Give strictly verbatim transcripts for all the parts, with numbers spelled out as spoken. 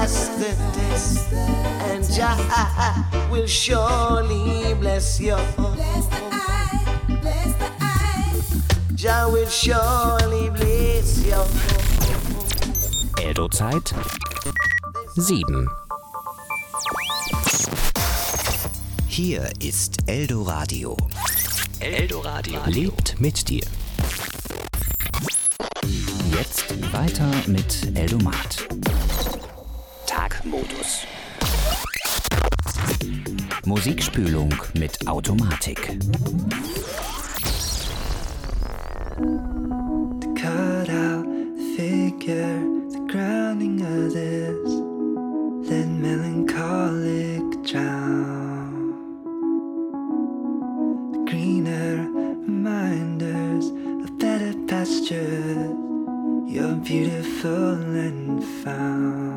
pass the test, and Jah will surely bless you. Bless the eye, bless the eye. Jah will surely bless you. Eldo-Zeit sieben. Hier ist Eldoradio. Eldoradio lebt mit dir. Jetzt weiter mit Eldomat. Tagmodus. Musikspülung mit Automatik. The cutout figure, the grounding of this, then melancholic drown. The greener reminders of better pastures, you're beautiful and found.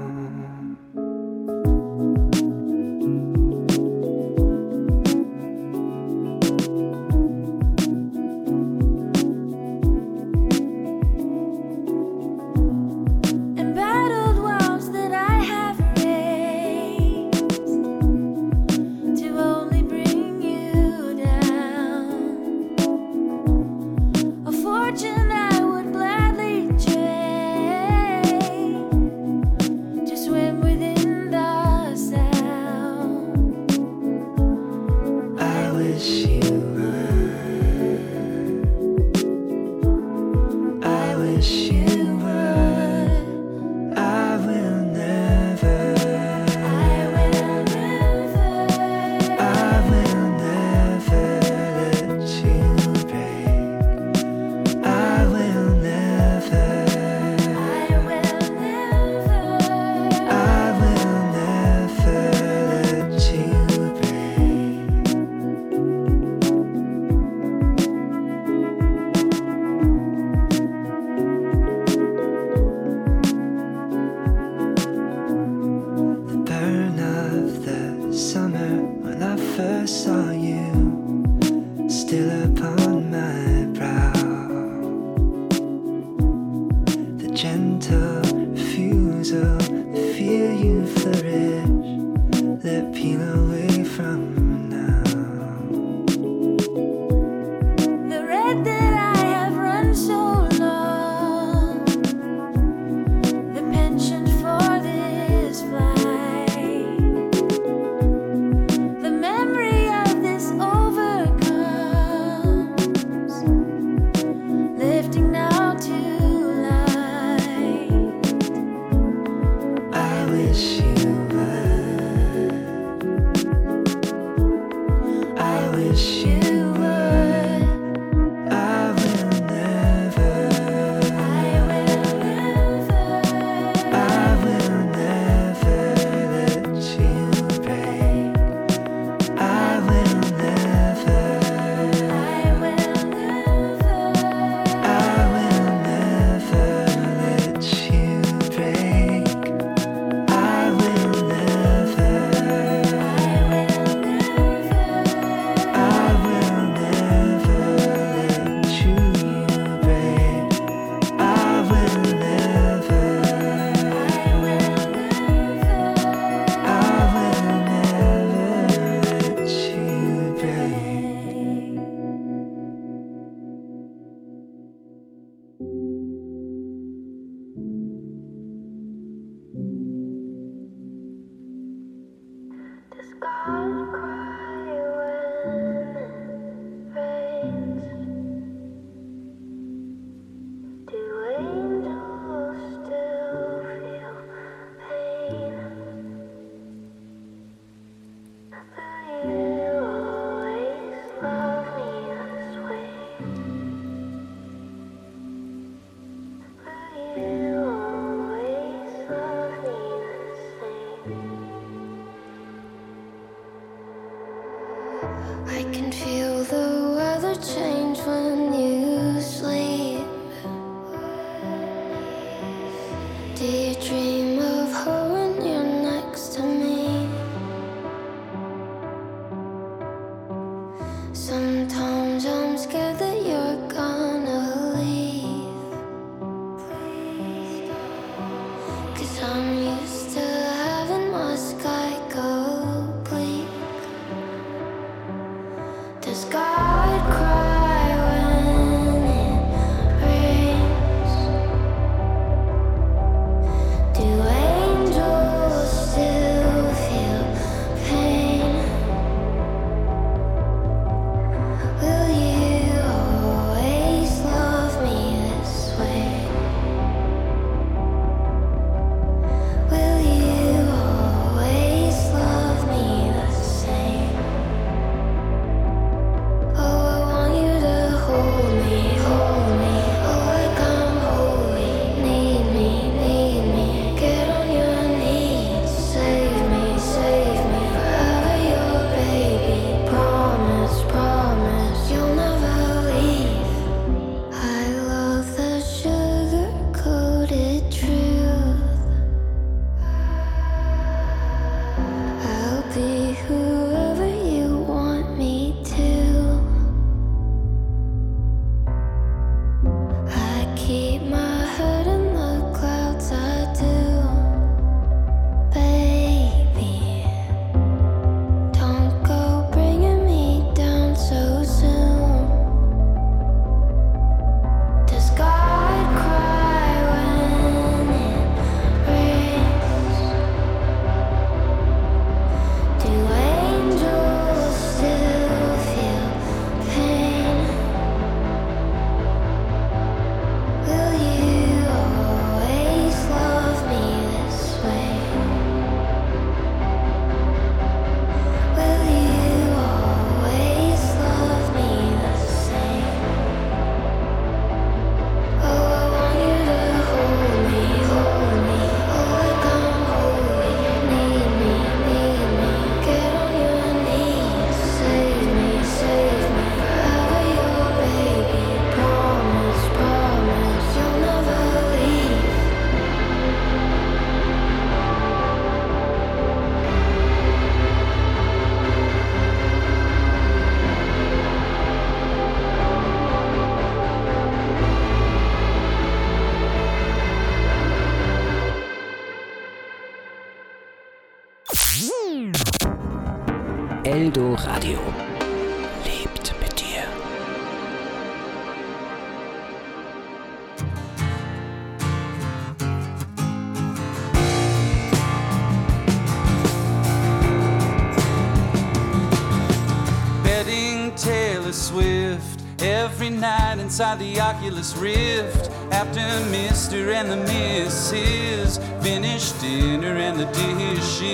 I will Eldo Radio lebt mit dir. Betting Taylor Swift every night inside the Oculus Rift. After Mister and the Missus finish dinner and the dishes.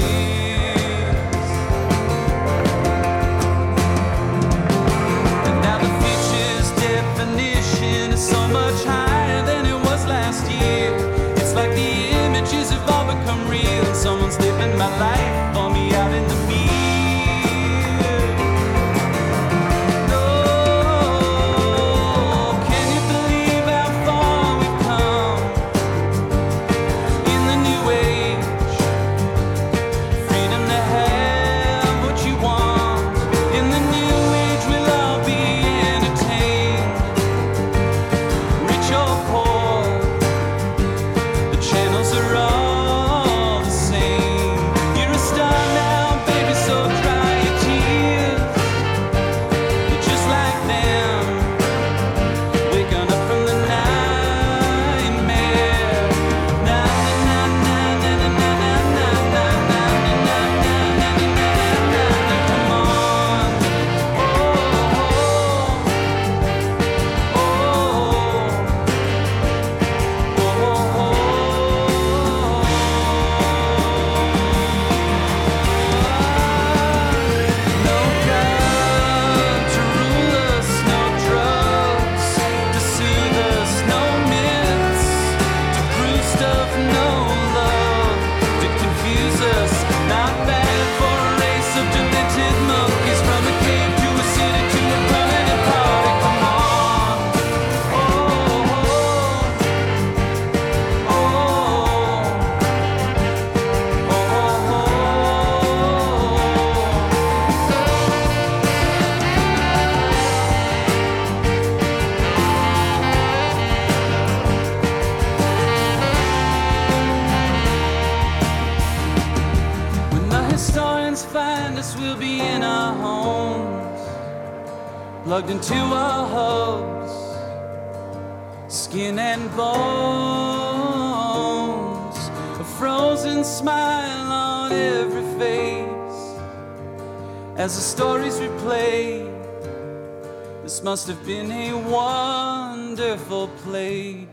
And now the future's definition is so much higher than it was last year. It's like the images have all become real. Someone's living my life for me out in the mirror. Plugged into our hubs, skin and bones, a frozen smile on every face. As the stories replay, this must have been a wonderful place.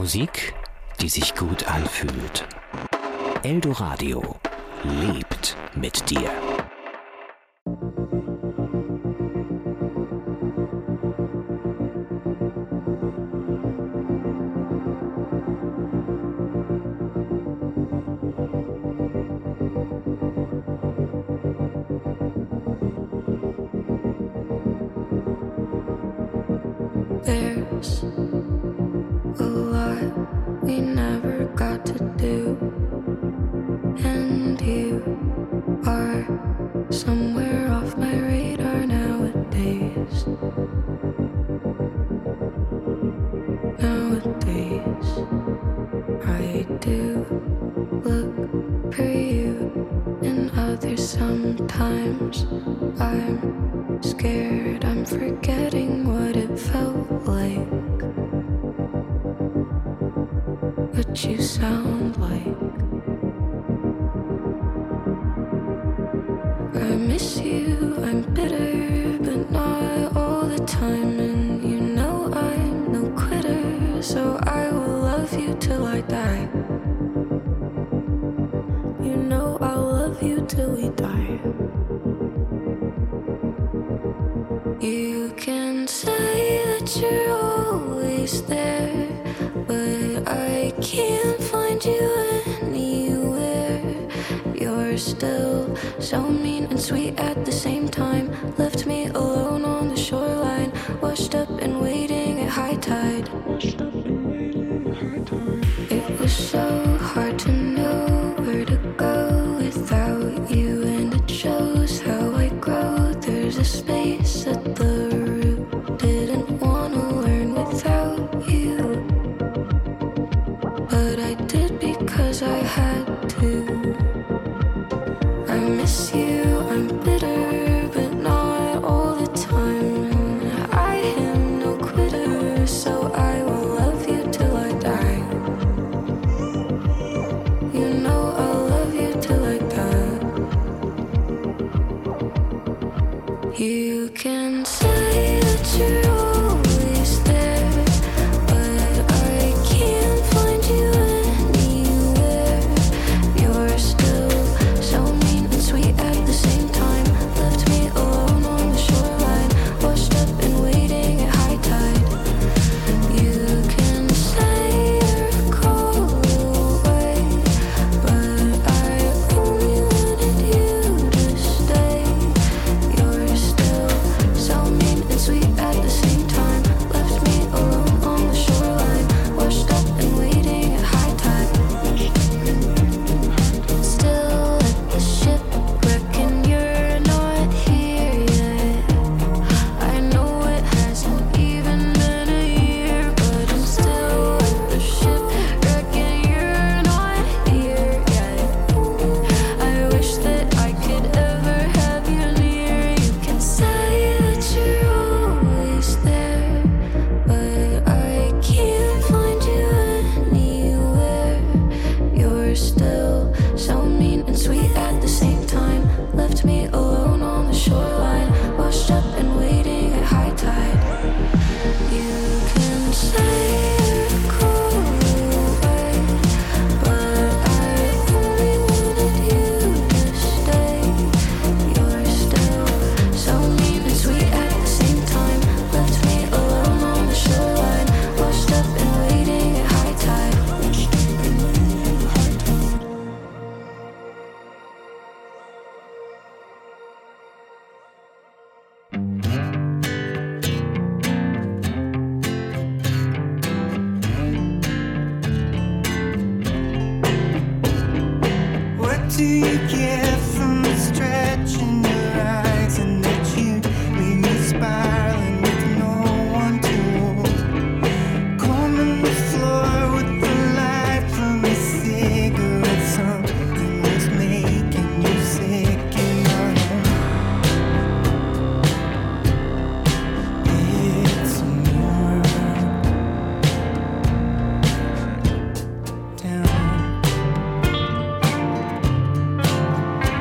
Musik, die sich gut anfühlt. Eldoradio lebt mit dir. There's a lot we never got to do, and you are somewhere off my radar nowadays. Nowadays, I do look for you and others sometimes. I'm scared I'm forgetting what it felt like, what you sound like. I miss you, I'm bitter, but not all the time. And you know I'm no quitter, so I will love you till I die. You know I'll love you till we die. You can say that you're always there, but I can't find you anywhere. You're still so mean and sweet at the same time. Left me alone on the shoreline, washed up and waiting at high tide. It was so hard to know where to go without you, and it shows how I grow. There's a space at the root, didn't want to learn without you, but I did because I had to. I miss you, I'm bitter, but not all the time. I am no quitter, so I will love you till I die. You know I'll love you till I die. You can say that you're always there, but I can't find you anywhere. You're still so mean and sweet at the same time. Left me alone on the shoreline, washed up and waiting at high tide. You can say you're a call away, but I only wanted you to stay. You're still so mean and sweet at the same time. Left me alone on the shoreline, washed up and waiting at high tide. Still at the shipwreck and you're not here yet. I know it hasn't even been a year, but I'm still at the shipwreck and you're not here yet. I wish that I could ever have you near. You can say that you're always there, but I can't find you anywhere. You're still so mean and sweet at the same time. Left me alone on the shoreline, washed up and waiting at high tide. You can say you're call away, but I only wanted you to stay. You're still so mean and sweet at the same time. Left me alone on the shoreline, washed up and waiting at high tide. What do you get from stretching your eyes and that you leave me spiraling with no one to hold? Combing the floor with the light from a cigarette, something that's making you sick in my home. It's a mirror down.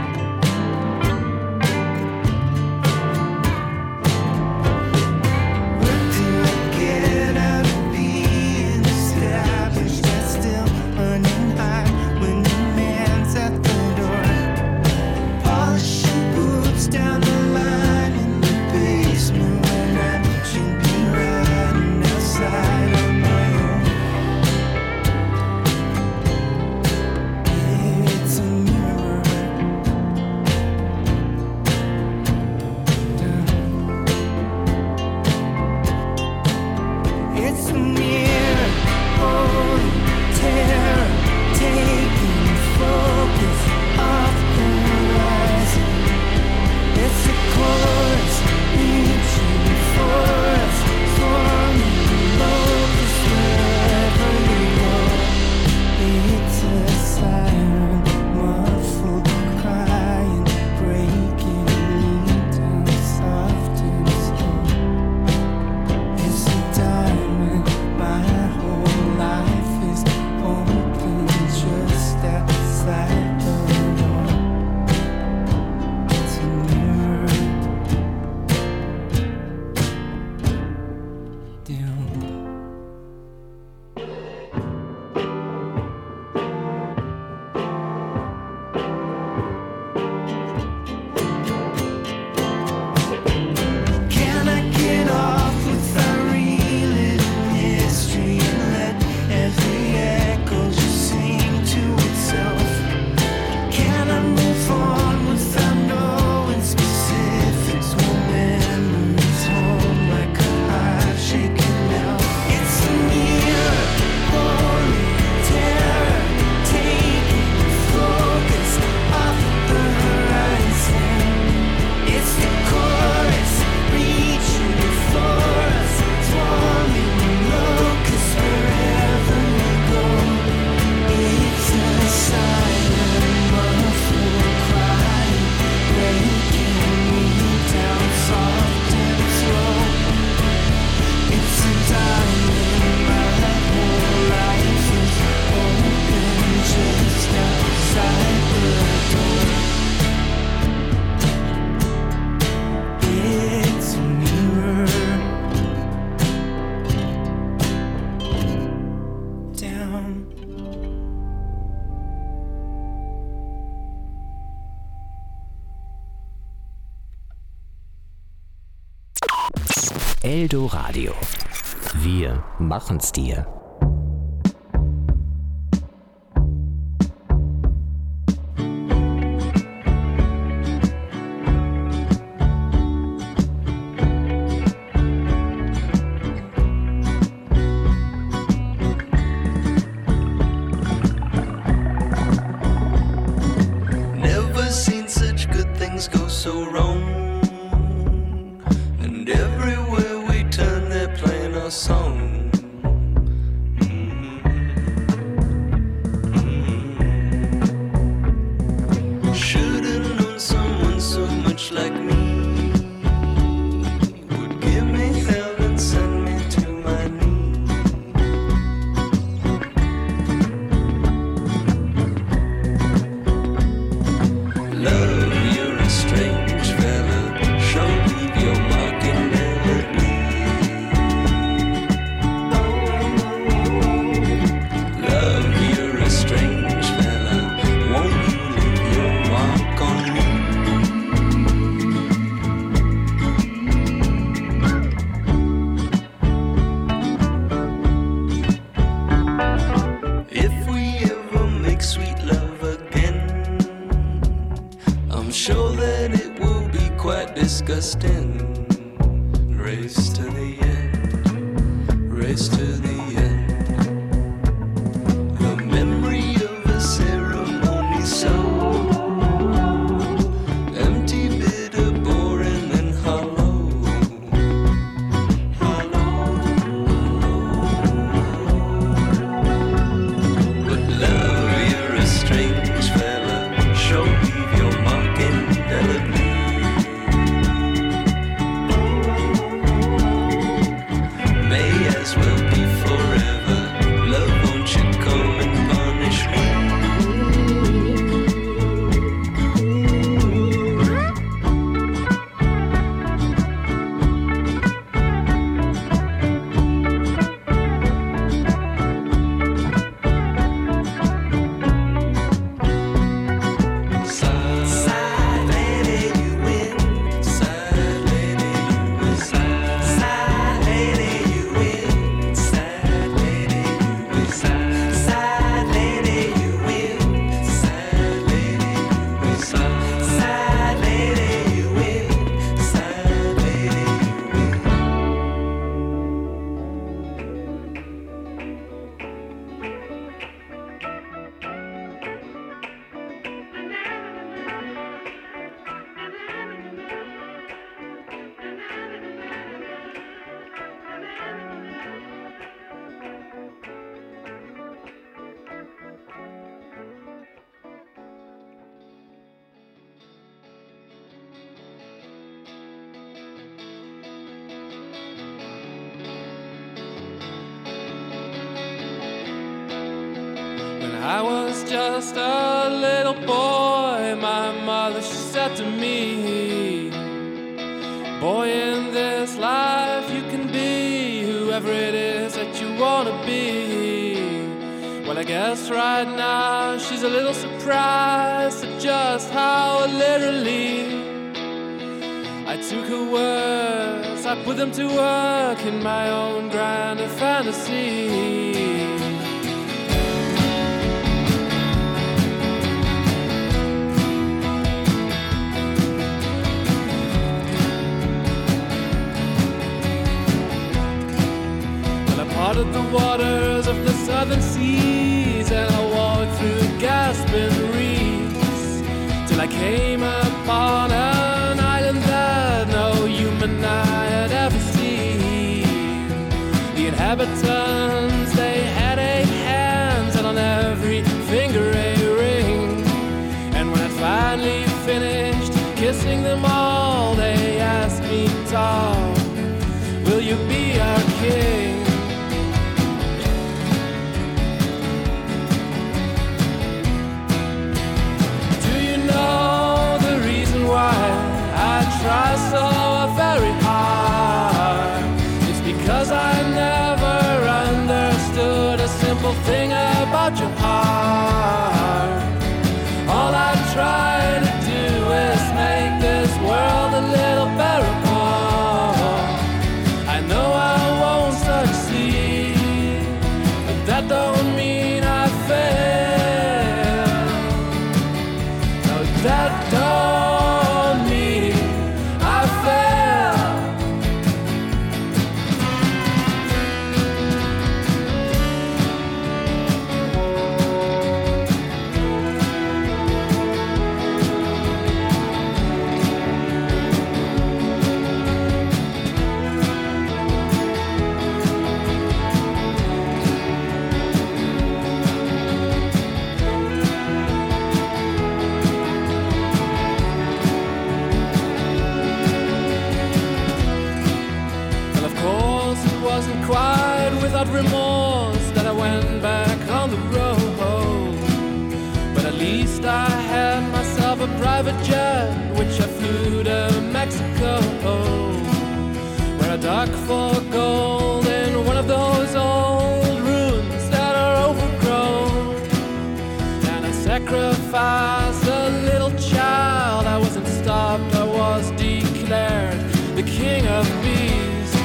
Eldoradio. Wir machen's dir. Never seen such good things go so wrong. And everywhere we turn, they're playing our song. Mm-hmm. Mm-hmm. Should've known someone so much like me would give me hell and send me to my knees. Love, you're a strange fella. Show me your mark and melody. Love, you're a strange fella. Won't you leave your mark on me? If we ever make sweet love again, I'm sure that it will be quite disgusting. Race to the end, race to the end. The memory of a ceremony so empty, bitter, boring, and hollow. Hollow. But love, you're a strange fella. Show leave your mark indelibly. May as well be forever. Love, won't you come and punish me? Side lady, you win. Side lady, you win. Side lady, you win. Side lady, you win. Side lady, you win. Side lady, you win. Side lady, you win. Side lady, you win. When I was just a little boy, my mother, she said to me, boy, in this life you can be whoever it is that you want to be. Well, I guess right now she's a little surprised at just how literally I took her words, I put them to work in my own grand fantasy. Well, I parted the waters of the southern seas and I walked through gasping reeds till I came upon an island that no human eye had ever seen. The inhabitants, they had eight hands and on every finger a ring. And when I finally finished kissing them all, they asked me, Tom, will you be our king? Do you know the reason why I try so very hard? It's because I never understood a simple thing about your heart. All I try to do is make this world a little bearable. I without remorse that I went back on the road. But at least I had myself a private jet, which I flew to Mexico, where I dug for gold in one of those old ruins that are overgrown. And I sacrificed a little child. I wasn't stopped, I was declared the king of beasts.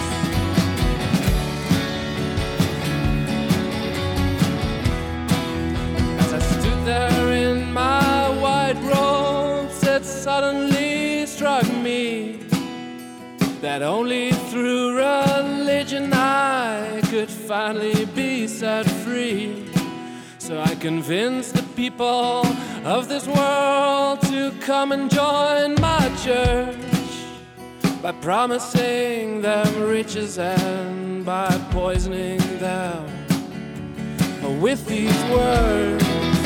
As I stood there in my white robes, it suddenly struck me that only through religion I could finally be set free. So I convinced the people of this world to come and join my church, by promising them riches and by poisoning them with these words.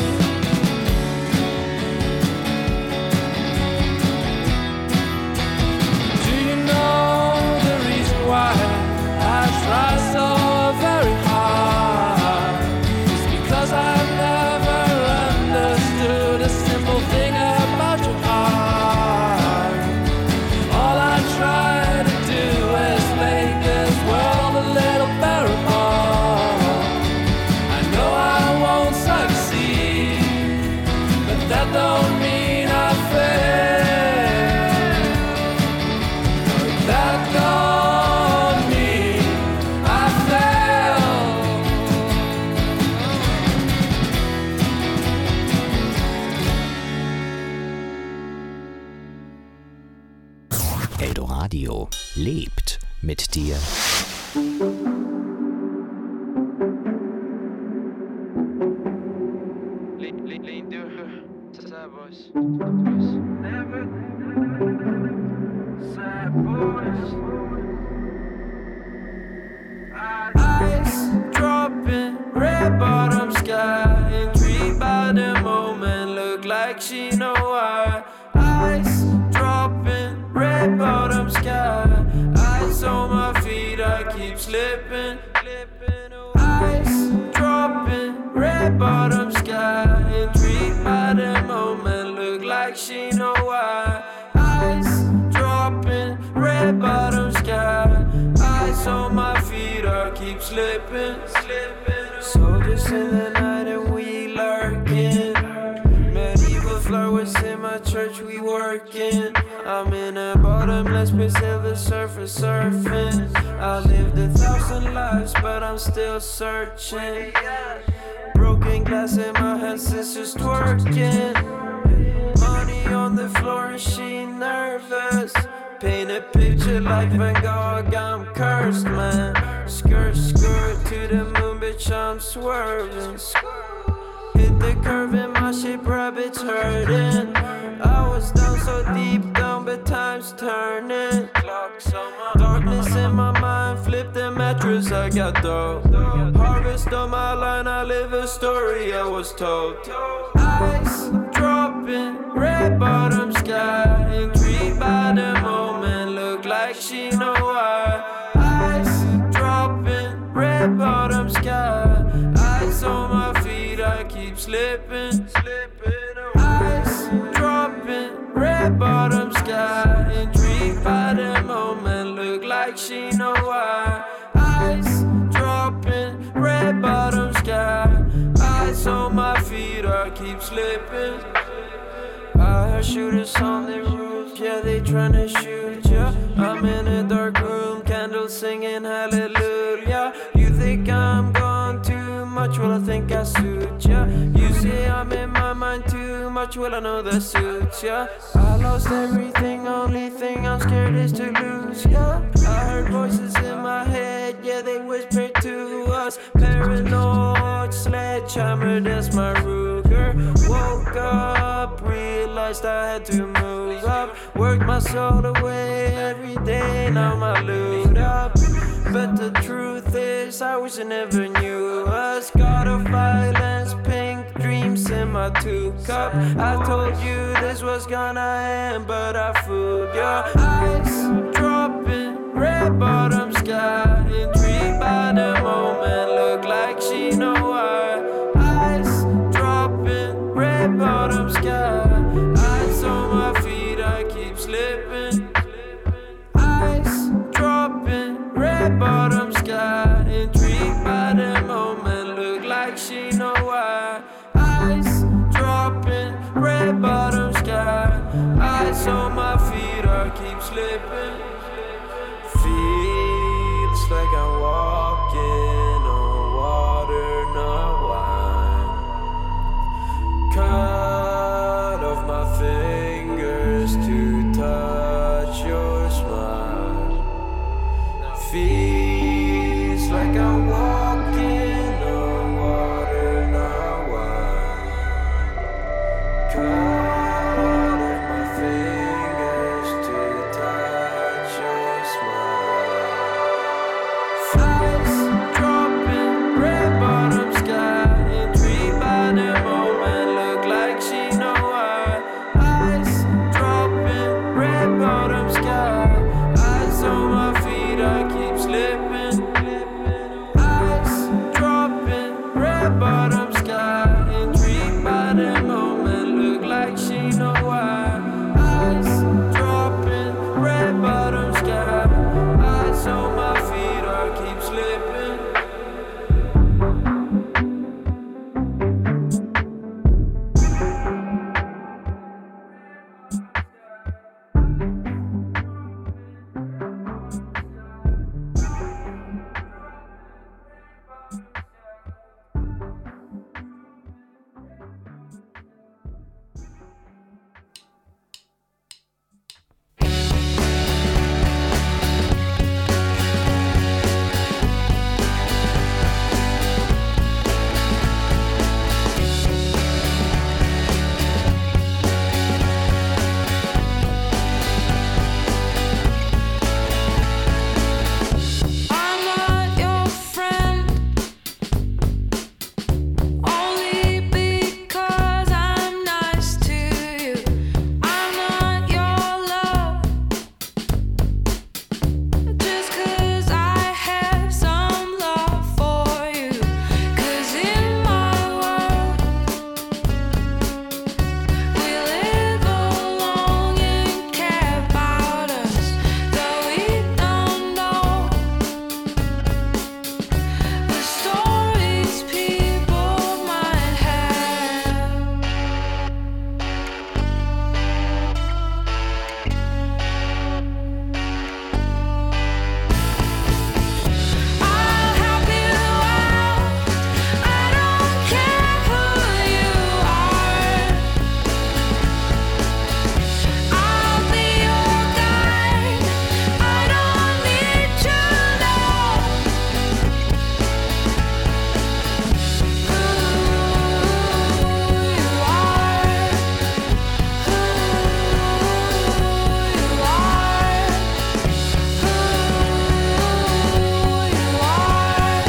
Do you know the reason why I try so very hard? It's because I've never understood a simple thing about your heart. All I try to do is make this world a little bearable. I know I won't succeed, but that don't mean I fail. That don't mean I fail. Eldoradio lebt mit dir. Ice dropping, red bottom sky, intrigued by the moment, look like she know why. Ice dropping, red bottom sky, ice on my feet, I keep slipping. Ice dropping, red bottom sky, intrigued by the moment, look like she know why. Ice dropping, red bottom sky, ice on my feet, I keep slipping. Soldiers in the night and we lurking. Medieval flowers in my church, we working. I'm in a bottomless pit, silver surface surfing. I lived a thousand lives, but I'm still searching. Broken glass in my hand, sisters twerking. Money on the floor and she nervous. Paint a picture like Van Gogh, I'm cursed, man. Skirt, skirt to the moon, bitch, I'm swerving. Hit the curve in my shape, rabbits hurting. I was down so deep down, but time's turning. Darkness in my mind, flip the mattress, I got dope. Harvest on my line, I live a story I was told. Ice dropping, red bottom sky, intrigued by the moment, look like she know why. Ice dropping, red bottom sky, ice on my feet, I keep slipping. Ice dropping, red bottom sky, intrigued by the moment, look like she know why. Ice dropping, red bottom sky, ice on my feet, I keep slipping. I heard shooters on the roof, yeah, they tryna shoot ya. I'm in a dark room, candles singing hallelujah. You think I'm gone too much, well I think I suit ya. You say I'm in my mind too much, well I know that suits ya. I lost everything, only thing I'm scared is to lose ya. I heard voices in my head, yeah, they whisper to us. Paranoid sledgehammer, that's my Ruger. Woke up, realized I had to move up. Worked my soul away every day, now my loot up. But the truth is, I wish I never knew us. God of violence, pink dreams in my two cup. I told you this was gonna end, but I fooled ya. Ice dropping, red bottom sky, intrigued by the moment, slipping. Ice dropping, red bottom sky. Intrigued by the moment, look like she know why. Ice dropping, red bottom sky. Ice on my feet, I keep slipping. Feels like I'm walking on water, not wine. Cut off my fingers to touch your smile. Feels like I'm walking on water, not wine. Cut off my fingers to touch your smile. Ice dropping, red bottom sky. Intrigued by the moment, look like she know why. Ice dropping, red bottom sky. Ice on my feet, I keep slipping. Ice dropping, red bottom sky. Intrigued by the moment, look like she know why. Ice dropping, red bottom sky. Ice on my feet, I keep slipping. I'm not your friend, only because I'm nice to you. I'm not your love, just 'cause I have some love for you. 'Cause in my world, we live along and care about us, though we don't know the stories people might have. I'll help you out. I don't care who you are. I'll be your guide. I don't need to know who you are, who you are, who you are,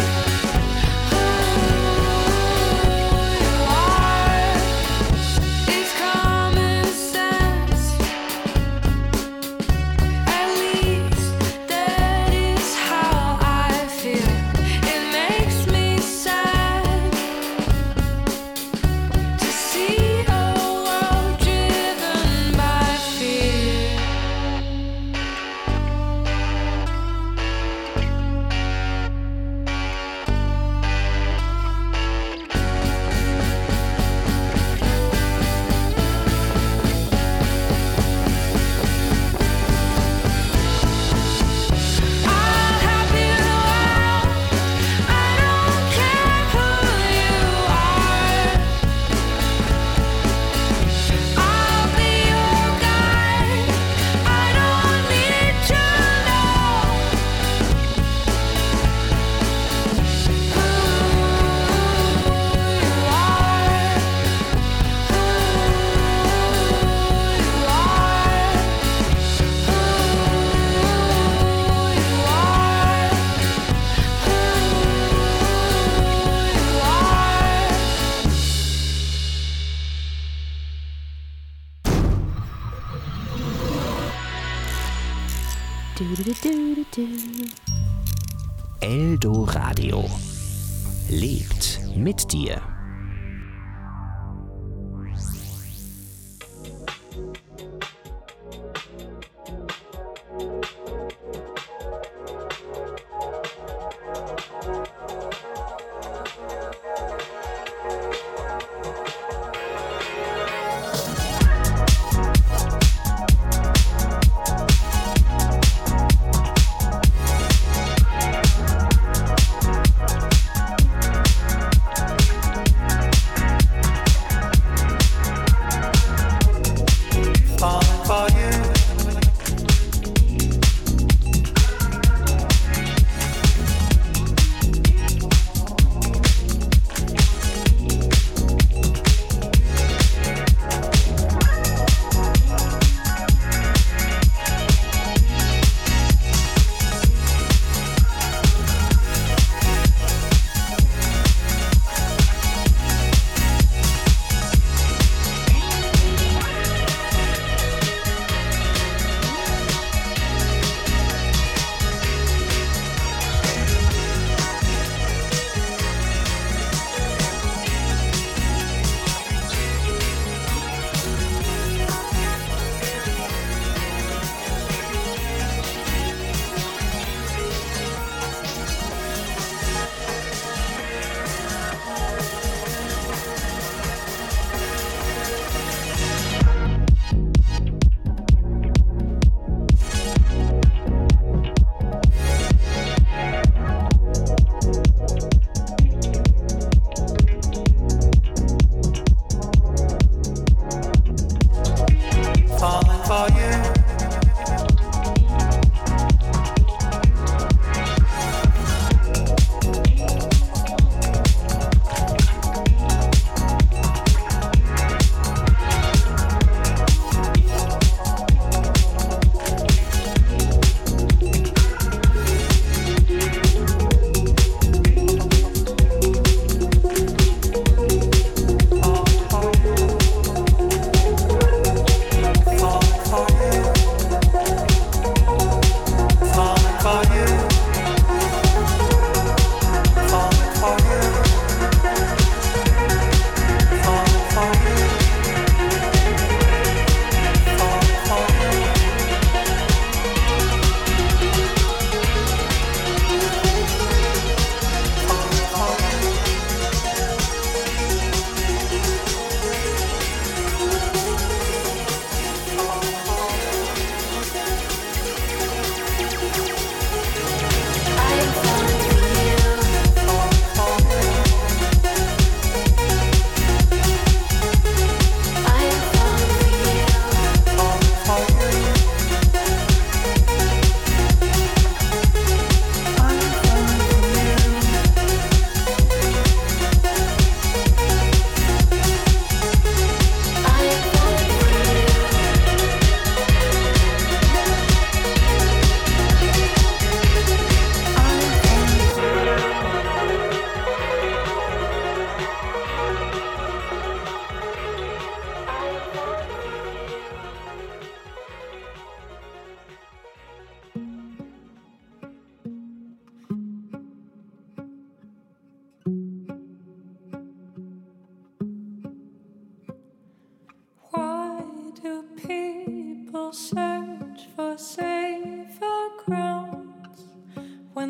who you are. It's common sense, at least that is how I feel. It makes me sad to see a world driven by fear. I'll help you out. I don't care who you are. I'll be your guide. I don't need to know who you are, who you are, who you are, Eldo Radio lebt mit dir.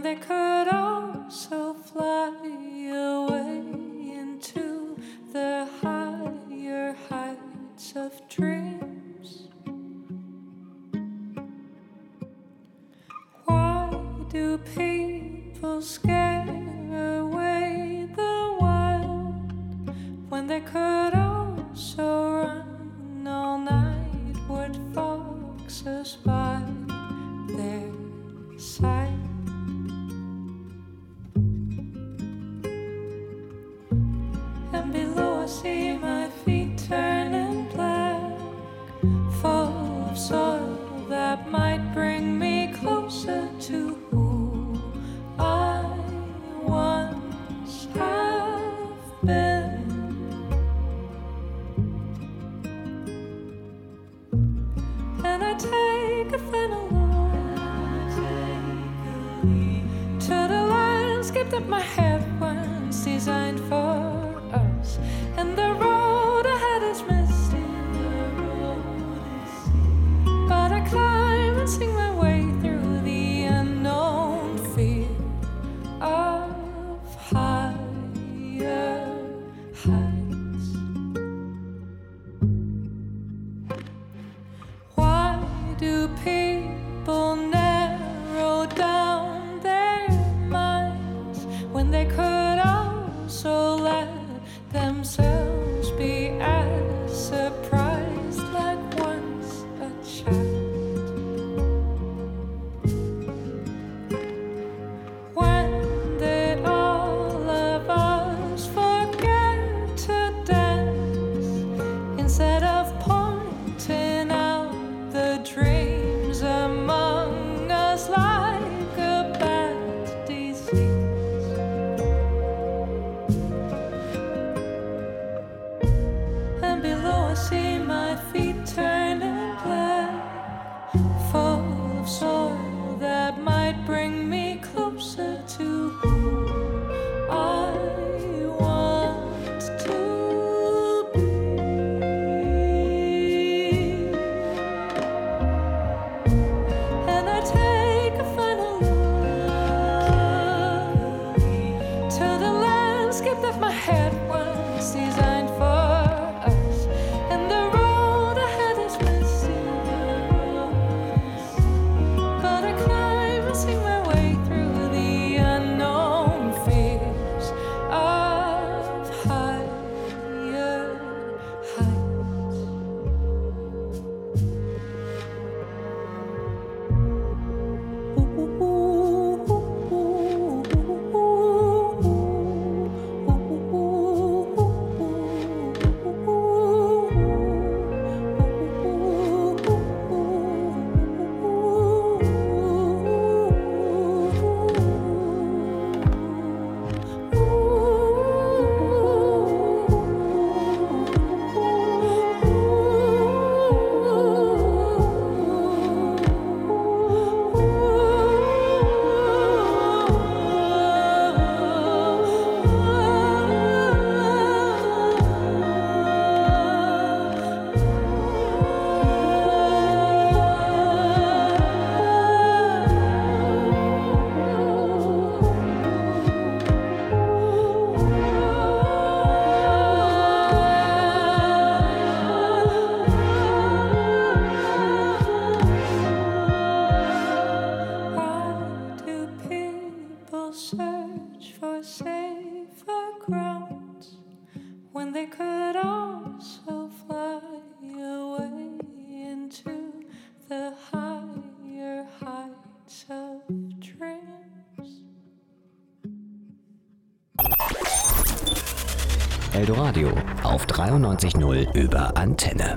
they could also fly away into the higher heights of dreams. Why do people scare away the wild when they could also run all night? Would foxes by their side? And below I see my feet turning black, full of soil that might bring me closer to who I once have been. And I take a final look to the landscape that my head once designed for us, and the road ahead is misty, but I climb and sing my way through the unknown fear of higher heights. Why do people narrow down their minds when they could also let themselves be as surprised like once a child? When did all of us forget to dance instead of pointing out the dreams among us like a bad disease? And below I see my feet turning black, full of soil that might bring me closer to who I want to be. And I take a final look to the landscape that my head once designed for us, and the road ahead is misty, but I climb and sing my way through the unknown fears of higher heights. Why do people search for safer grounds when they could also fly away into the higher heights of dreams? Eldoradio auf dreiundneunzig Komma null über Antenne.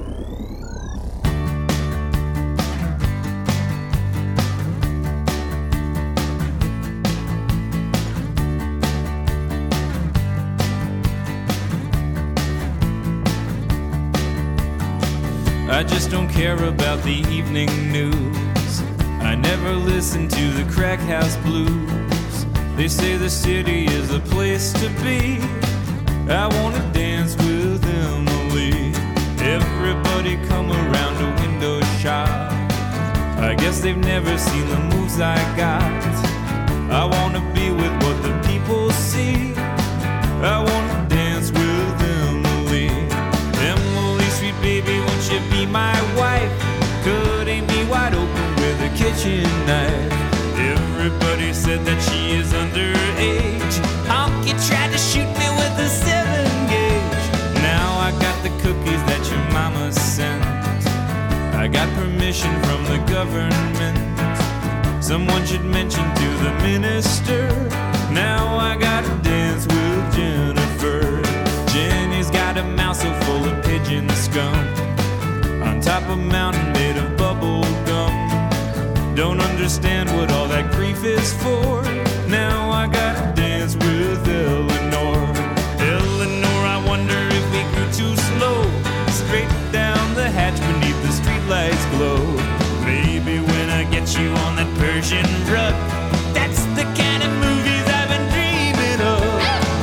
I just don't care about the evening news. I never listen to the crack house blues. They say the city is a place to be. I wanna dance with Emily. Everybody come around a window shop. I guess they've never seen the moves I got. I wanna be with what the people see. I wanna dance with Emily. Emily, sweet baby, won't you be my wife? Cutting me wide open with a kitchen knife. Everybody said that she is underage. Honky tried to shoot me with a seven gauge. Now I got the cookies that your mama sent. I got permission from the government. Someone should mention to the minister. Now I gotta dance with Jennifer. Jenny's got a mouth so full of pigeon scum. On top of a mountain made of bubble gum. Don't understand what all that grief is for. Now I gotta dance with Eleanor. Eleanor, I wonder if we grew too slow. Straight down the hatch beneath the streetlights glow. Maybe when I get you on that Persian rug, that's the kind of movies I've been dreaming of.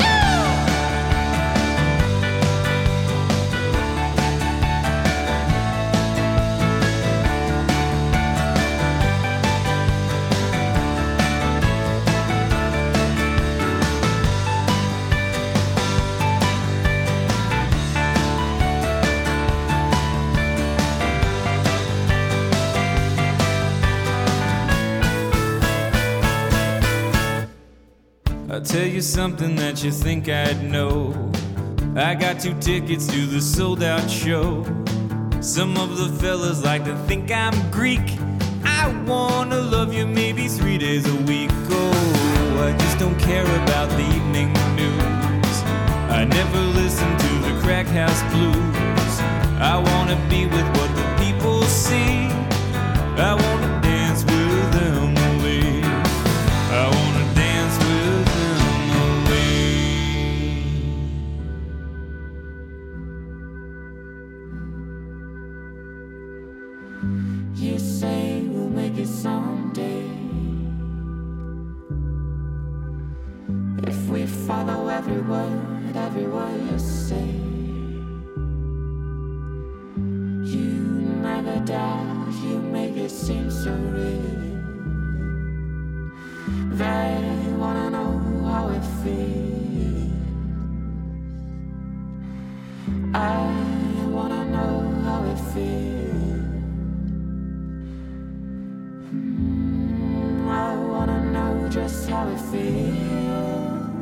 I'll tell you something that you think I'd know. I got two tickets to the sold-out show. Some of the fellas like to think I'm Greek. I wanna love you maybe three days a week. Oh, I just don't care about the evening news. I never listen to the crack house blues. I wanna be with what the people see. I wanna dance with Emily. I wanna dance with Emily. You say we'll make it someday if we follow every word, every word you say. You never doubt, you make it seem so real. They wanna know how it feels. I wanna know how it feels. Mm, I wanna know just how it feels.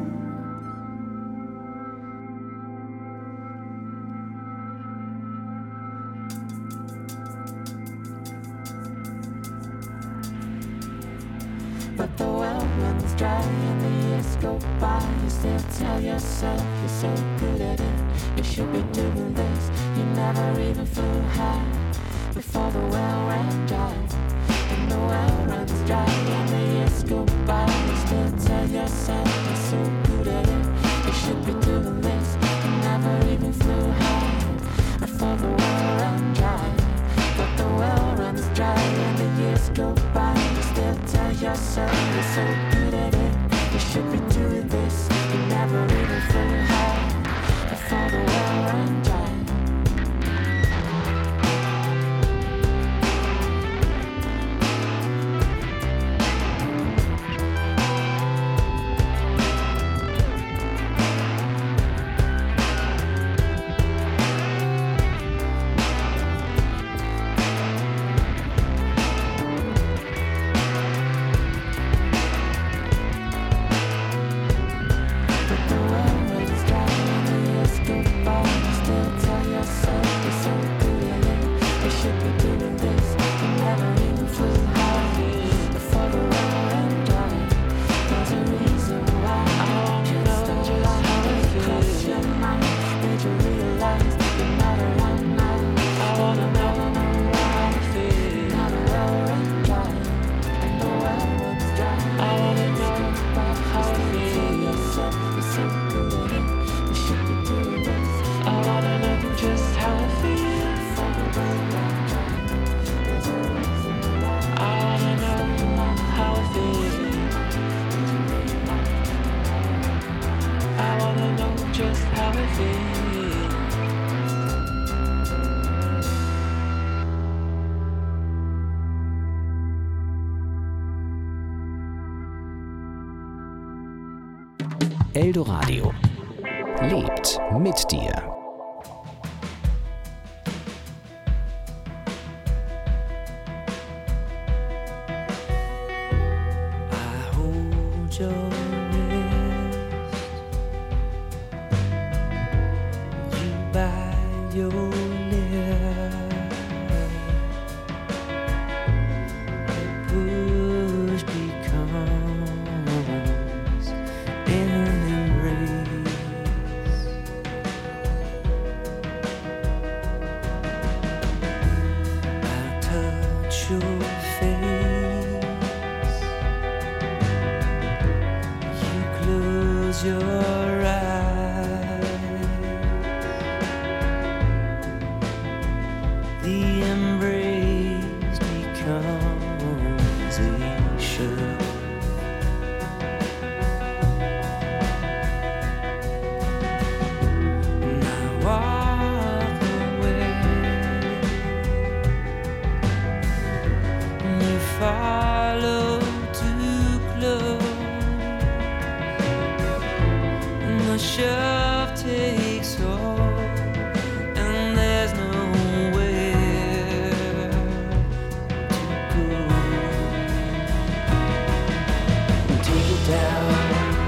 But the well runs dry and the years go by. You still tell yourself you're so good at it. You should be doing this. You never even flew high before the well ran dry. And the well runs dry and the years go by. You still tell yourself you're so good at it. You should be doing this. You never even flew high before the well ran dry. But the well runs dry and the years go by. You still tell yourself you're so good at it. You should be doing this. You never even flew high before the well ran dry. Eldoradio. Lebt mit dir. I hold your wrist, you bite your lip, the push becomes an embrace. I touch your face, you close your eyes, the embrace becomes a show. And I walk away, and you follow too close, and the shove takes hold, and there's nowhere to go. Take it down,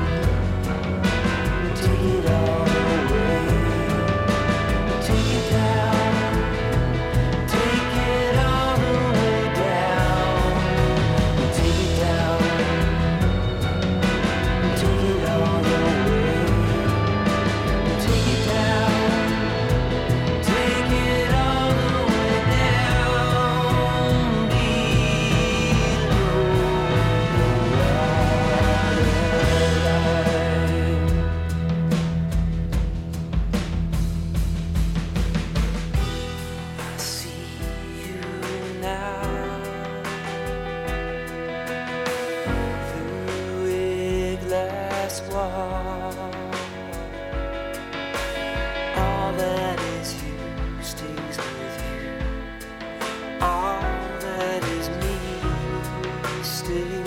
take it all away. Take it down, take it all the way down. Take it down, take it all away. Take it down, take it all the way down. Below I see you now through a glass wall. All that is you stays with you. All that is me stays.